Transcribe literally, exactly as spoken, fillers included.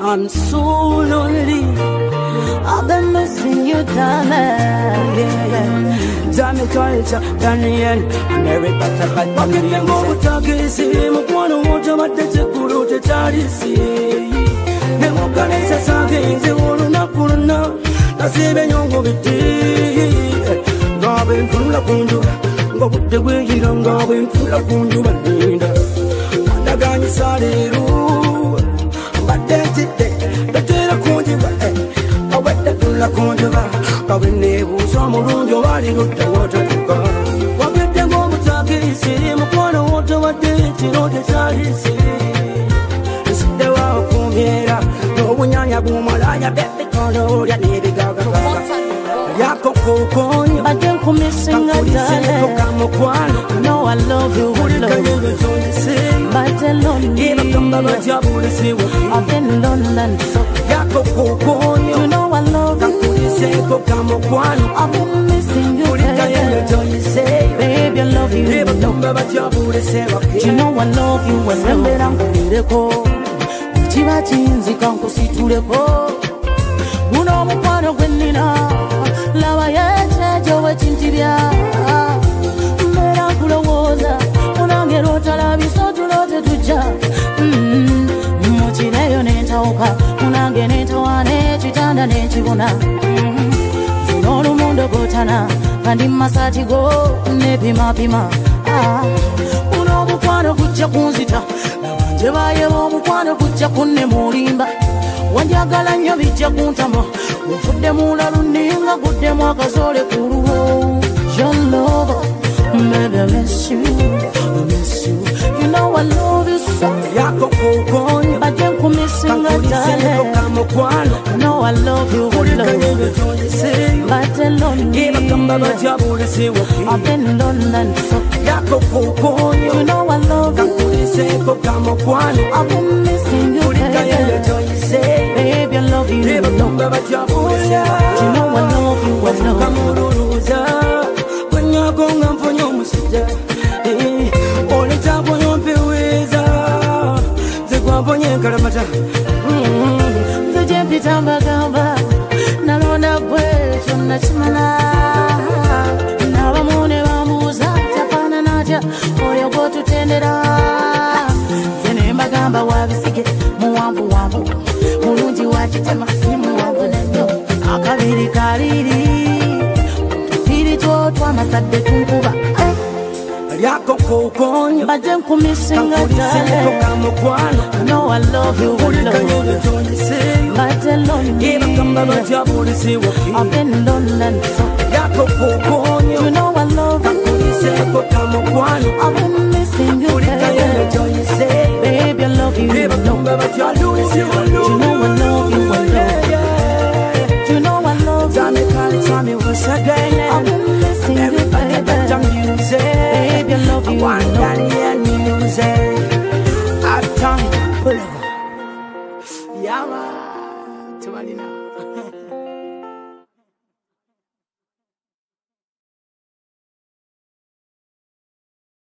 I'm so lonely. I've been missing you, darling. Jamie culture, Daniel, Mary Potter, but I'm getting over talking. Mukwano wote matete kurote tarisi. Nemo kanisa sange nze woluna kuluna. Nasibe nyongo biti. Ngabe nkula kundu. Ngobute gwejira ngabe nkula kundu baninda. Wadaganyi saliru. Badetite. Datera kunjiba. Awete kula kunjiba. Kawe nebu somurunjo wali luta wata tuka. Wagete ngomu takisi. Mukwano wote matete kurote tarisi. Side wa kumira. Unyanya bumalaya bebe kono ya nebe gaga gaga yako kukonyo Baje kumisinga dale No I love you I love you Baje lonely Iba kamba bajabule siwa I've been in London so Yako kukonyo You know I love you Kakuliseko kamo kwano I've been missing you Baby I love you Iba kamba bajabule siwa You know I love you I love you Chiba chinzi kankusituleko Muno mukwano gwenina Laba yeche jowe chintibya Mbera kulowoza Munange rota labiso tulote tuja Muchineyo nentauka Munange nentawane chitanda nechibuna Zinolu mundo gotana Kandi masati go nepima pima Muno mukwano kucha kunzita Jebaye omukwano kujja kunne mulimba wanjagala nnyo bijja kuntama nfudde mulalu ninga guddemu akasole ku luwo your love baby I miss you I miss you you know I love you so yako kukonyo bajje nkumisinga dale no I love you I love you bajje lonely iba kamba bajabule siwa I've been in London so yako kukonyo you know I love you I've been missing you, baby. Baby, I love you. You know I love you, I love you. When you're going on for your musija, all the time when you're with the Guaponia Caramata. The Jempi Tamba Gamba, Nalona Bway, Chumachmana. Now I'm on a Musa, Tapana Naja, or you go to Tendera. Bagamba wabisige muwambu wambu mulungi wachitema simu wambu nanyo akabiri kaliri tufiri twotwa masadde tunkuba yako kukonyo baje nkumisinga dale no I love you I love you baje lonely iba kamba bajabule siwa I've been in London so yako kukonyo you know I love you I've been missing you baby I love you you know I love you I love you you know I love you Tell me what's again I've been missing you baby baby I love you one Daniel music at time Yama Tumalina